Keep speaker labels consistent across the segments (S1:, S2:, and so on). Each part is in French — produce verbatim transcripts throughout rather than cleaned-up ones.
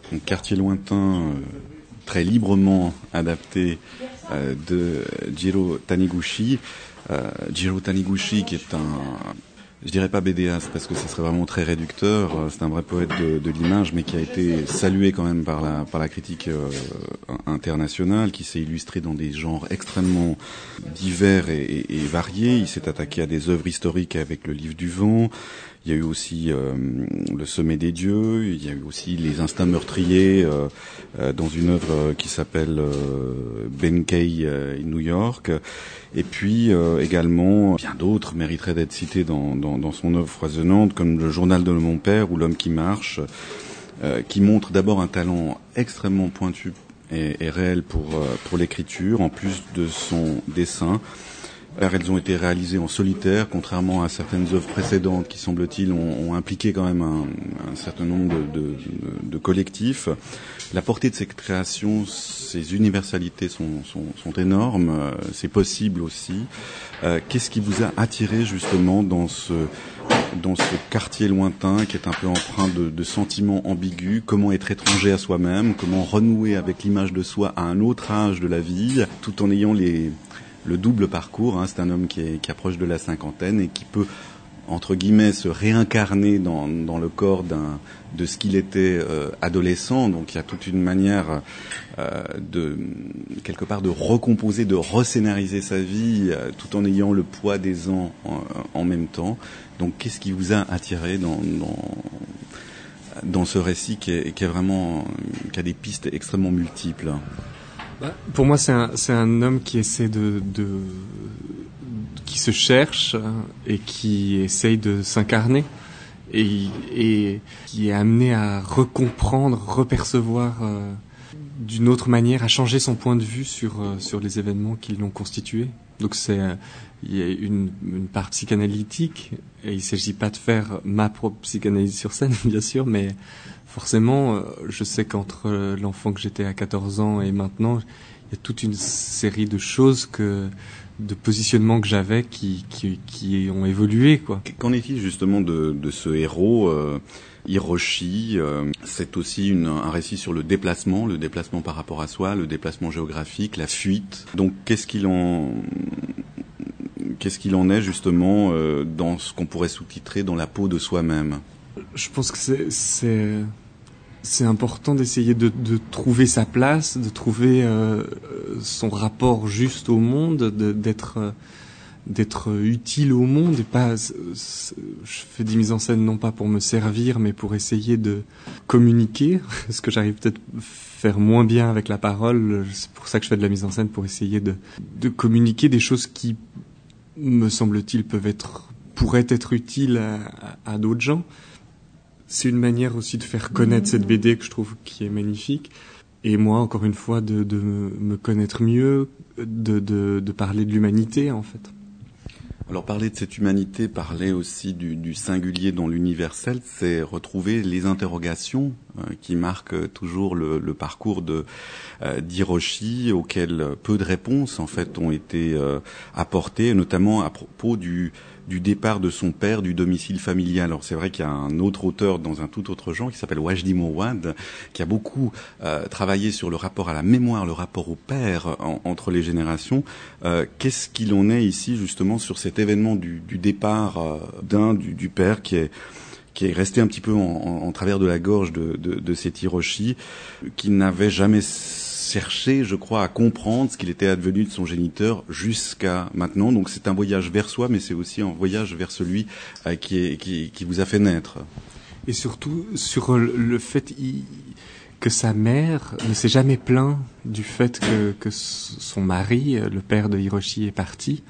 S1: un quartier lointain euh, très librement adapté euh, de Jiro Taniguchi. Euh, Jiro Taniguchi qui est un, je dirais pas bédéaste parce que ce serait vraiment très réducteur, c'est un vrai poète de, de l'image, mais qui a été salué quand même par la, par la critique euh, internationale, qui s'est illustré dans des genres extrêmement divers et, et, et variés. Il s'est attaqué à des œuvres historiques avec le Livre du Vent. Il y a eu aussi euh, Le Sommet des Dieux, il y a eu aussi Les Instincts meurtriers euh, euh, dans une œuvre qui s'appelle euh, Benkei euh, in New York. Et puis euh, également, bien d'autres mériteraient d'être cités dans, dans, dans son œuvre foisonnante, comme Le Journal de mon père ou L'Homme qui marche, euh, qui montre d'abord un talent extrêmement pointu et, et réel pour, euh, pour l'écriture, en plus de son dessin. Elles ont été réalisées en solitaire, contrairement à certaines œuvres précédentes qui, semble-t-il, ont, ont impliqué quand même un, un certain nombre de, de, de, de collectifs. La portée de ces créations, ces universalités sont, sont, sont énormes, euh, c'est possible aussi. Euh, qu'est-ce qui vous a attiré justement dans ce, dans ce quartier lointain qui est un peu empreint de, de sentiments ambigus? Comment être étranger à soi-même? Comment renouer avec l'image de soi à un autre âge de la vie, tout en ayant les... le double parcours, hein, c'est un homme qui, est, qui approche de la cinquantaine et qui peut, entre guillemets, se réincarner dans, dans le corps d'un, de ce qu'il était euh, adolescent. Donc il y a toute une manière euh, de, quelque part, de recomposer, de rescénariser sa vie, euh, tout en ayant le poids des ans en, en même temps. Donc qu'est-ce qui vous a attiré dans, dans, dans ce récit qui est, qui est vraiment, qui a des pistes extrêmement multiples?
S2: Pour moi, c'est un, c'est un homme qui essaie de, de, qui se cherche et qui essaye de s'incarner et, et qui est amené à recomprendre, repercevoir euh, d'une autre manière, à changer son point de vue sur euh, sur les événements qui l'ont constitué. Donc c'est, euh, il y a une, une part psychanalytique et il s'agit pas de faire ma propre psychanalyse sur scène, bien sûr, mais forcément, je sais qu'entre l'enfant que j'étais à quatorze ans et maintenant, il y a toute une série de choses, que, de positionnements que j'avais qui, qui, qui ont évolué, quoi.
S1: Qu'en est-il justement de, de ce héros, euh, Hiroshi? euh, C'est aussi une, un récit sur le déplacement, le déplacement par rapport à soi, le déplacement géographique, la fuite. Donc, qu'est-ce qu'il en, qu'est-ce qu'il en est justement euh, dans ce qu'on pourrait sous-titrer dans la peau de soi-même?
S2: Je pense que c'est, c'est, c'est important d'essayer de, de trouver sa place, de trouver euh, son rapport juste au monde, de, d'être, d'être utile au monde et pas. Je fais des mises en scène non pas pour me servir, mais pour essayer de communiquer, ce que j'arrive peut-être faire moins bien avec la parole. C'est pour ça que je fais de la mise en scène, pour essayer de, de communiquer des choses qui, me semble-t-il, peuvent être, pourraient être utiles à, à, à d'autres gens. C'est une manière aussi de faire connaître cette B D que je trouve qui est magnifique. Et moi, encore une fois, de, de me connaître mieux, de, de, de parler de l'humanité, en fait.
S1: Alors, parler de cette humanité, parler aussi du, du singulier dans l'universel, c'est retrouver les interrogations euh, qui marquent toujours le, le parcours de euh, d'Hiroshi, auxquelles peu de réponses, en fait, ont été euh, apportées, notamment à propos du du départ de son père du domicile familial. Alors c'est vrai qu'il y a un autre auteur dans un tout autre genre qui s'appelle Wajdi Mouawad, qui a beaucoup euh, travaillé sur le rapport à la mémoire, le rapport au père en, entre les générations. Euh, qu'est-ce qu'il en est ici justement sur cet événement du, du départ euh, d'un du, du père qui est qui est resté un petit peu en, en, en travers de la gorge de, de, de cet Hiroshi, qui n'avait jamais cherché, je crois, à comprendre ce qu'il était advenu de son géniteur jusqu'à maintenant. Donc c'est un voyage vers soi, mais c'est aussi un voyage vers celui euh, qui, est, qui, qui vous a fait naître.
S2: Et surtout sur le fait il, que sa mère ne s'est jamais plaint du fait que, que son mari, le père de Hiroshi, est parti.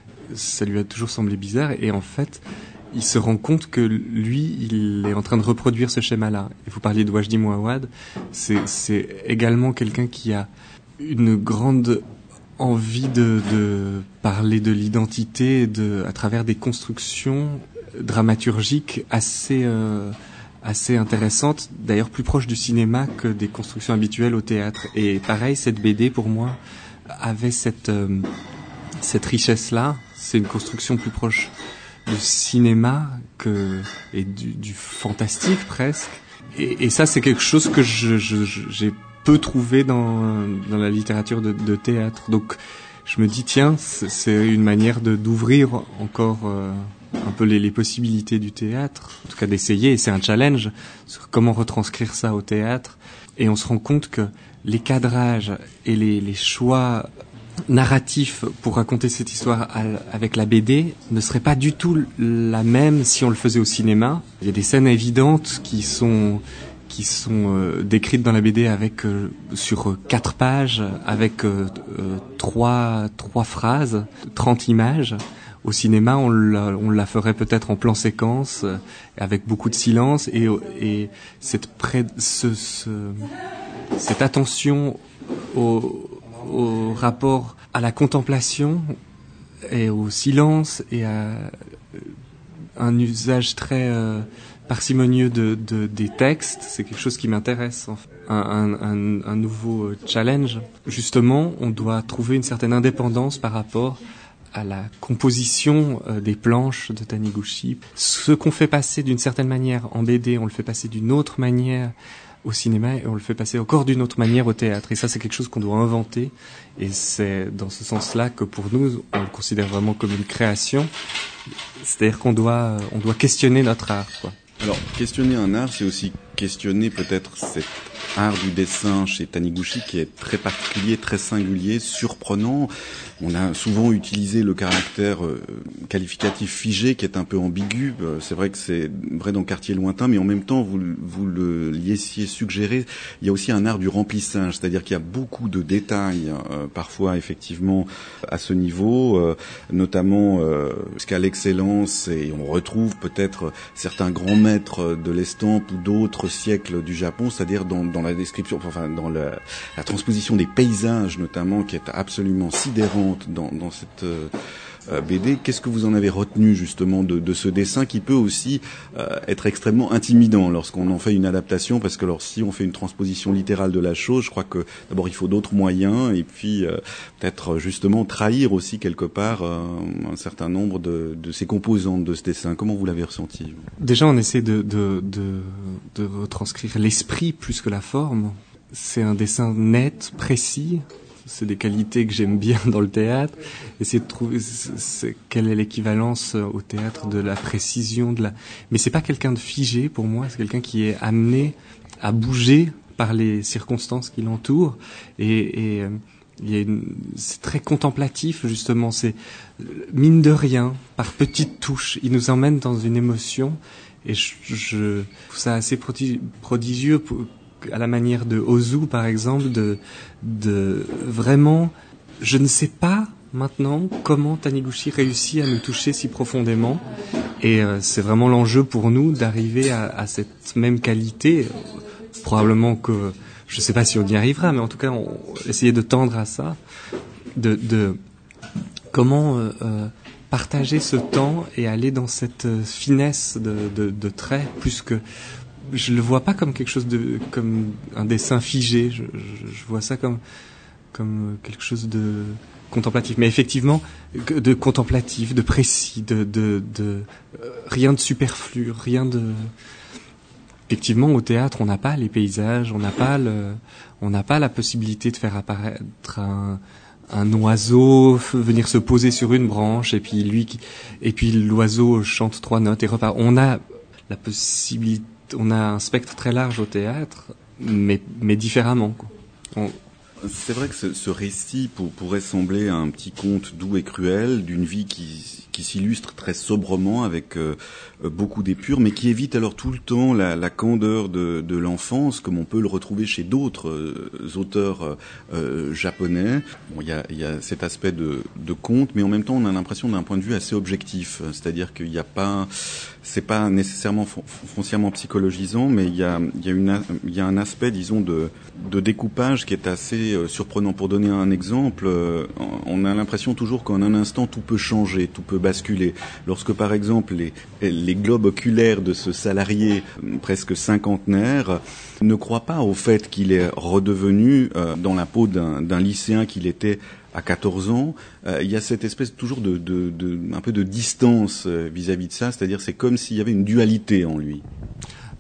S2: Ça lui a toujours semblé bizarre. Et en fait, il se rend compte que lui, il est en train de reproduire ce schéma-là. Et vous parliez de Wajdi Mouawad, c'est, c'est également quelqu'un qui a une grande envie de, de parler de l'identité de, à travers des constructions dramaturgiques assez, euh, assez intéressantes, d'ailleurs plus proches du cinéma que des constructions habituelles au théâtre. Et pareil, cette B D, pour moi, avait cette, euh, cette richesse-là. C'est une construction plus proche du cinéma que, et du, du fantastique presque, Et, et ça, c'est quelque chose que je, je, je, j'ai peu trouvé dans, dans la littérature de, de théâtre. Donc, je me dis, tiens, c'est, c'est une manière de, d'ouvrir encore euh, un peu les, les possibilités du théâtre, en tout cas d'essayer, et c'est un challenge sur comment retranscrire ça au théâtre. Et on se rend compte que les cadrages et les, les choix narratifs pour raconter cette histoire avec la B D ne seraient pas du tout la même si on le faisait au cinéma. Il y a des scènes évidentes qui sont qui sont euh, décrites dans la B D avec euh, sur euh, quatre pages, avec euh, euh, trois trois phrases, trente images. Au cinéma, on la, on la ferait peut-être en plan séquence, euh, avec beaucoup de silence et, et cette pré- ce, ce, cette attention au, au rapport à la contemplation et au silence et à un usage très euh, parcimonieux de, de, des textes, c'est quelque chose qui m'intéresse. En fait. un, un, un nouveau challenge. Justement, on doit trouver une certaine indépendance par rapport à la composition euh, des planches de Taniguchi. Ce qu'on fait passer d'une certaine manière en B D, on le fait passer d'une autre manière au cinéma et on le fait passer encore d'une autre manière au théâtre. Et ça, c'est quelque chose qu'on doit inventer. Et c'est dans ce sens-là que pour nous, on le considère vraiment comme une création. C'est-à-dire qu'on doit, on doit questionner notre art, quoi.
S1: Alors, questionner un art, c'est aussi questionner peut-être cet art du dessin chez Taniguchi qui est très particulier, très singulier, surprenant. On a souvent utilisé le caractère euh, qualificatif figé qui est un peu ambigu. Euh, c'est vrai que c'est vrai dans Quartier lointain, mais en même temps, vous, vous le laissiez suggérer, il y a aussi un art du remplissage, c'est-à-dire qu'il y a beaucoup de détails, euh, parfois effectivement à ce niveau, euh, notamment euh, jusqu'à l'excellence, et on retrouve peut-être certains grands maîtres de l'estampe ou d'autres siècles du Japon, c'est-à-dire dans, dans la description, enfin dans la, la transposition des paysages notamment, qui est absolument sidérante dans, dans cette euh, B D. Qu'est-ce que vous en avez retenu justement de, de ce dessin qui peut aussi euh, être extrêmement intimidant lorsqu'on en fait une adaptation, parce que alors si on fait une transposition littérale de la chose, je crois que d'abord il faut d'autres moyens et puis euh, peut-être justement trahir aussi quelque part euh, un certain nombre de, de ces composantes de ce dessin. Comment vous l'avez ressenti?
S2: Déjà, on essaie de, de, de, de retranscrire l'esprit plus que la forme. C'est un dessin net, précis. C'est des qualités que j'aime bien dans le théâtre. Essayer de trouver c'est, c'est, quelle est l'équivalence au théâtre de la précision, de la. Mais c'est pas quelqu'un de figé pour moi. C'est quelqu'un qui est amené à bouger par les circonstances qui l'entourent. Et, et euh, il y a une, c'est très contemplatif justement. C'est mine de rien, par petites touches, il nous emmène dans une émotion. Et je, je trouve ça assez prodi- prodigieux. Pour, à la manière de Ozu, par exemple, de, de vraiment, je ne sais pas maintenant comment Taniguchi réussit à nous toucher si profondément, et euh, c'est vraiment l'enjeu pour nous d'arriver à, à cette même qualité. Probablement que, je ne sais pas si on y arrivera, mais en tout cas, on essayer de tendre à ça, de, de comment euh, euh, partager ce temps et aller dans cette finesse de, de, de traits, plus que je le vois pas comme quelque chose de, comme un dessin figé. Je, je, je vois ça comme, comme quelque chose de contemplatif. Mais effectivement, de contemplatif, de précis, de, de, de euh, rien de superflu, rien de. Effectivement, au théâtre, on n'a pas les paysages, on n'a pas le, on n'a pas la possibilité de faire apparaître un, un oiseau venir se poser sur une branche et puis lui, qui, et puis l'oiseau chante trois notes et repart. On a la possibilité. On a un spectre très large au théâtre, mais, mais différemment, quoi. On...
S1: C'est vrai que ce, ce récit pour, pourrait sembler un petit conte doux et cruel d'une vie qui, qui s'illustre très sobrement avec euh, beaucoup d'épure, mais qui évite alors tout le temps la, la candeur de, de l'enfance, comme on peut le retrouver chez d'autres euh, auteurs euh, japonais. Bon, il y a, y a cet aspect de, de conte, mais en même temps on a l'impression d'un point de vue assez objectif, c'est-à-dire qu'il n'y a pas, c'est pas nécessairement fon- foncièrement psychologisant, mais il y a, il y a une, il y a un aspect, disons, de, de découpage qui est assez surprenant. Pour donner un exemple, euh, on a l'impression toujours qu'en un instant tout peut changer, tout peut basculer. Lorsque par exemple les, les globes oculaires de ce salarié euh, presque cinquantenaire ne croient pas au fait qu'il est redevenu euh, dans la peau d'un, d'un lycéen qu'il était à quatorze ans, euh, il y a cette espèce toujours de, de, de un peu de distance euh, vis-à-vis de ça, c'est-à-dire c'est comme s'il y avait une dualité en lui.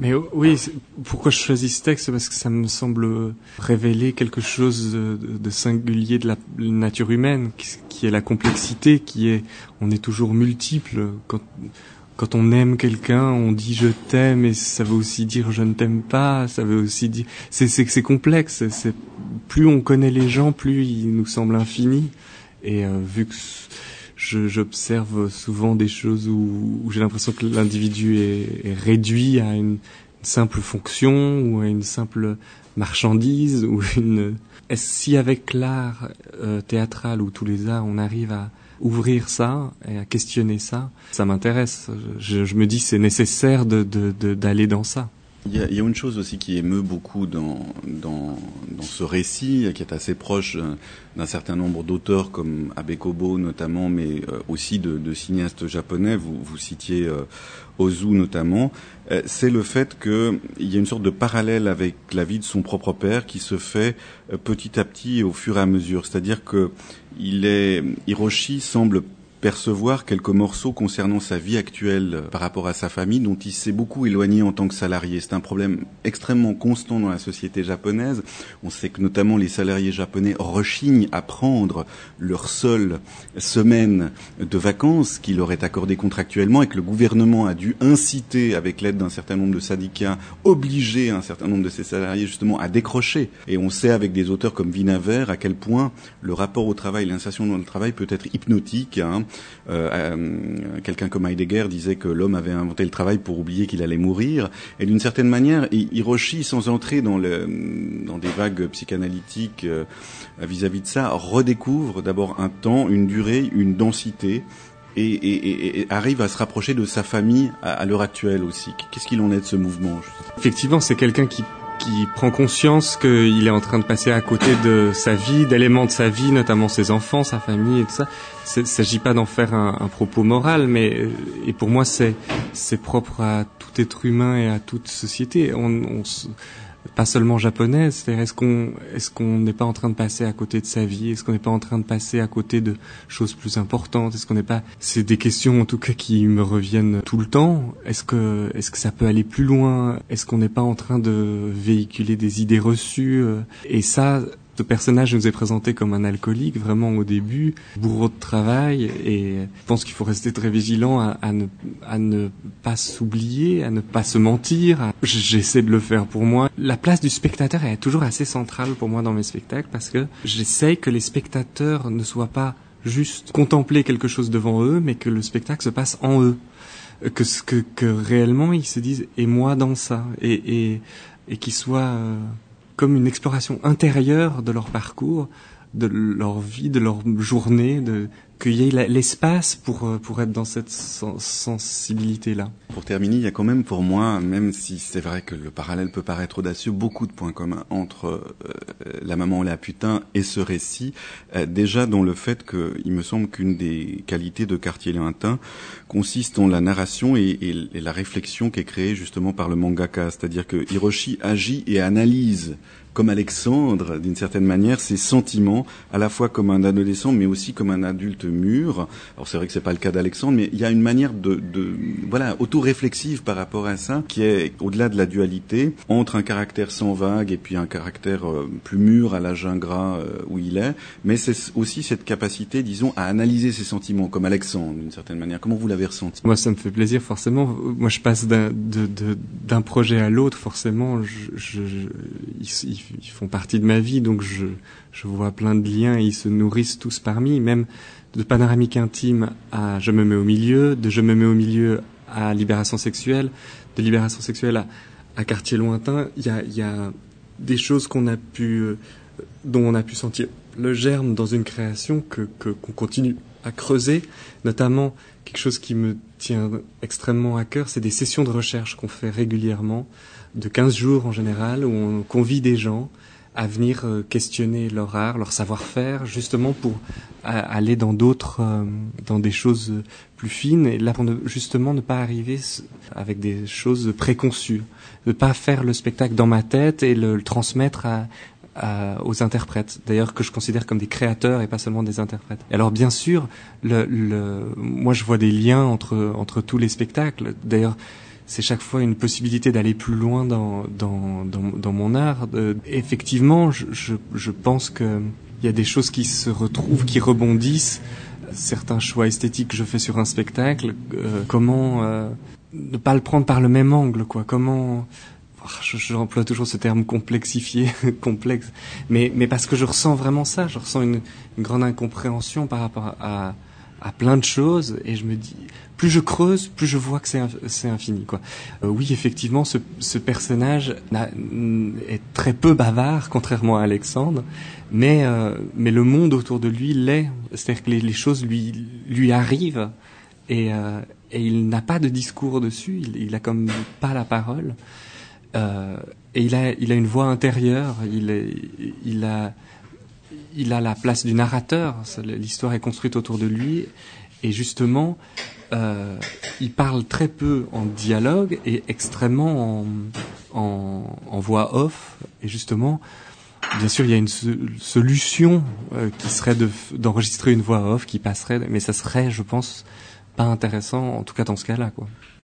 S2: Mais oui, pourquoi je choisis ce texte, c'est parce que ça me semble révéler quelque chose de, de singulier de la nature humaine, qui est la complexité, qui est, on est toujours multiple. Quand, quand on aime quelqu'un, on dit je t'aime, et ça veut aussi dire je ne t'aime pas, ça veut aussi dire, c'est, c'est, c'est complexe, c'est, plus on connaît les gens, plus ils nous semblent infinis, et euh, vu que Je, j'observe souvent des choses où, où j'ai l'impression que l'individu est, est réduit à une, une simple fonction ou à une simple marchandise ou une. Est-ce si avec l'art euh, théâtral ou tous les arts on arrive à ouvrir ça et à questionner ça, ça m'intéresse. Je, je me dis c'est nécessaire de, de, de, d'aller dans ça.
S1: Il y, a, il y a une chose aussi qui émeut beaucoup dans, dans, dans ce récit, qui est assez proche d'un certain nombre d'auteurs comme Abe Kobo notamment, mais aussi de, de cinéastes japonais, vous, vous citiez euh, Ozu notamment, euh, c'est le fait qu'il y a une sorte de parallèle avec la vie de son propre père qui se fait euh, petit à petit au fur et à mesure. C'est-à-dire que il est, Hiroshi semble percevoir quelques morceaux concernant sa vie actuelle par rapport à sa famille dont il s'est beaucoup éloigné en tant que salarié. C'est un problème extrêmement constant dans la société japonaise. On sait que notamment les salariés japonais rechignent à prendre leur seule semaine de vacances qui leur est accordée contractuellement et que le gouvernement a dû inciter, avec l'aide d'un certain nombre de syndicats, obliger un certain nombre de ces salariés justement à décrocher. Et on sait avec des auteurs comme Winawer à quel point le rapport au travail, l'insertion dans le travail peut être hypnotique, hein. Euh, euh, quelqu'un comme Heidegger disait que l'homme avait inventé le travail pour oublier qu'il allait mourir, et d'une certaine manière Hiroshi, sans entrer dans, le, dans des vagues psychanalytiques euh, vis-à-vis de ça, redécouvre d'abord un temps, une durée, une densité, et, et, et, et arrive à se rapprocher de sa famille à, à l'heure actuelle aussi. Qu'est-ce qu'il en est de ce mouvement?
S2: Effectivement, c'est quelqu'un qui qui prend conscience qu'il est en train de passer à côté de sa vie, d'éléments de sa vie, notamment ses enfants, sa famille et tout ça. Il ne s'agit pas d'en faire un, un propos moral, mais et pour moi c'est c'est propre à tout être humain et à toute société. On, on pas seulement japonaise, c'est-à-dire est-ce qu'on est-ce qu'on n'est pas en train de passer à côté de sa vie, est-ce qu'on n'est pas en train de passer à côté de choses plus importantes, est-ce qu'on n'est pas, c'est des questions en tout cas qui me reviennent tout le temps. Est-ce que est-ce que ça peut aller plus loin, est-ce qu'on n'est pas en train de véhiculer des idées reçues, et ça, ce personnage nous est présenté comme un alcoolique, vraiment au début, bourreau de travail, et je pense qu'il faut rester très vigilant à, à, ne, à ne pas s'oublier, à ne pas se mentir. À... J'essaie de le faire pour moi. La place du spectateur est toujours assez centrale pour moi dans mes spectacles, parce que j'essaie que les spectateurs ne soient pas juste contempler quelque chose devant eux, mais que le spectacle se passe en eux. Que, que, que réellement ils se disent « et moi dans ça ?» et, et, et qu'ils soient... Euh, comme une exploration intérieure de leur parcours, de leur vie, de leur journée, de qu'il y ait l'espace pour pour être dans cette sensibilité-là.
S1: Pour terminer, il y a quand même pour moi, même si c'est vrai que le parallèle peut paraître audacieux, beaucoup de points communs entre euh, La maman et la putain et ce récit. Euh, déjà dans le fait que, il me semble qu'une des qualités de Quartier lointain consiste en la narration et, et, et la réflexion qui est créée justement par le mangaka, c'est-à-dire que Hiroshi agit et analyse comme Alexandre, d'une certaine manière, ses sentiments, à la fois comme un adolescent, mais aussi comme un adulte mûr. Alors c'est vrai que c'est pas le cas d'Alexandre, mais il y a une manière de, de voilà, auto-réflexive par rapport à ça, qui est au-delà de la dualité, entre un caractère sans vague et puis un caractère euh, plus mûr à l'âge ingrat euh, où il est, mais c'est aussi cette capacité, disons, à analyser ses sentiments, comme Alexandre, d'une certaine manière. Comment vous l'avez ressenti?
S2: Moi, ça me fait plaisir, forcément. Moi, je passe d'un, de, de, d'un projet à l'autre, forcément. Je, je, je, ils, ils font partie de ma vie, donc je, je vois plein de liens et ils se nourrissent tous parmi, même de Panoramique intime à Je me mets au milieu, de Je me mets au milieu à Libération sexuelle, de Libération sexuelle à, à Quartier lointain. Il y a, il y a des choses qu'on a pu, dont on a pu sentir le germe dans une création que, que, qu'on continue à creuser, notamment quelque chose qui me tient extrêmement à cœur, c'est des sessions de recherche qu'on fait régulièrement, de quinze jours en général, où on convie des gens à venir euh, questionner leur art, leur savoir-faire, justement pour à, aller dans d'autres, euh, dans des choses plus fines, et là pour ne, justement ne pas arriver avec des choses préconçues, ne pas faire le spectacle dans ma tête et le, le transmettre à, à, aux interprètes, d'ailleurs que je considère comme des créateurs et pas seulement des interprètes. Et alors bien sûr, le, le, moi je vois des liens entre entre tous les spectacles, d'ailleurs. c'est chaque fois une possibilité d'aller plus loin dans dans dans, dans mon art. Euh, effectivement, je, je je pense que il y a des choses qui se retrouvent, qui rebondissent. Certains choix esthétiques que je fais sur un spectacle, euh, comment euh, ne pas le prendre par le même angle, quoi. Comment Je, j'emploie toujours ce terme complexifié, complexe, mais, mais parce que je ressens vraiment ça, je ressens une, une grande incompréhension par rapport à, à plein de choses, et je me dis, plus je creuse, plus je vois que c'est, c'est infini, quoi. Euh, oui, effectivement, ce, ce personnage n'a, est très peu bavard, contrairement à Alexandre, mais, euh, mais le monde autour de lui l'est, c'est-à-dire que les, les choses lui, lui arrivent, et, euh, et il n'a pas de discours dessus, il, il a comme pas la parole. Euh, et il a, il a une voix intérieure. Il, est, il a, il a la place du narrateur. L'histoire est construite autour de lui, et justement, euh, il parle très peu en dialogue et extrêmement en, en, en voix off. Et justement, bien sûr, il y a une so- solution euh, qui serait de, d'enregistrer une voix off qui passerait, mais ça serait, je pense, pas intéressant, en tout cas dans ce cas-là, quoi.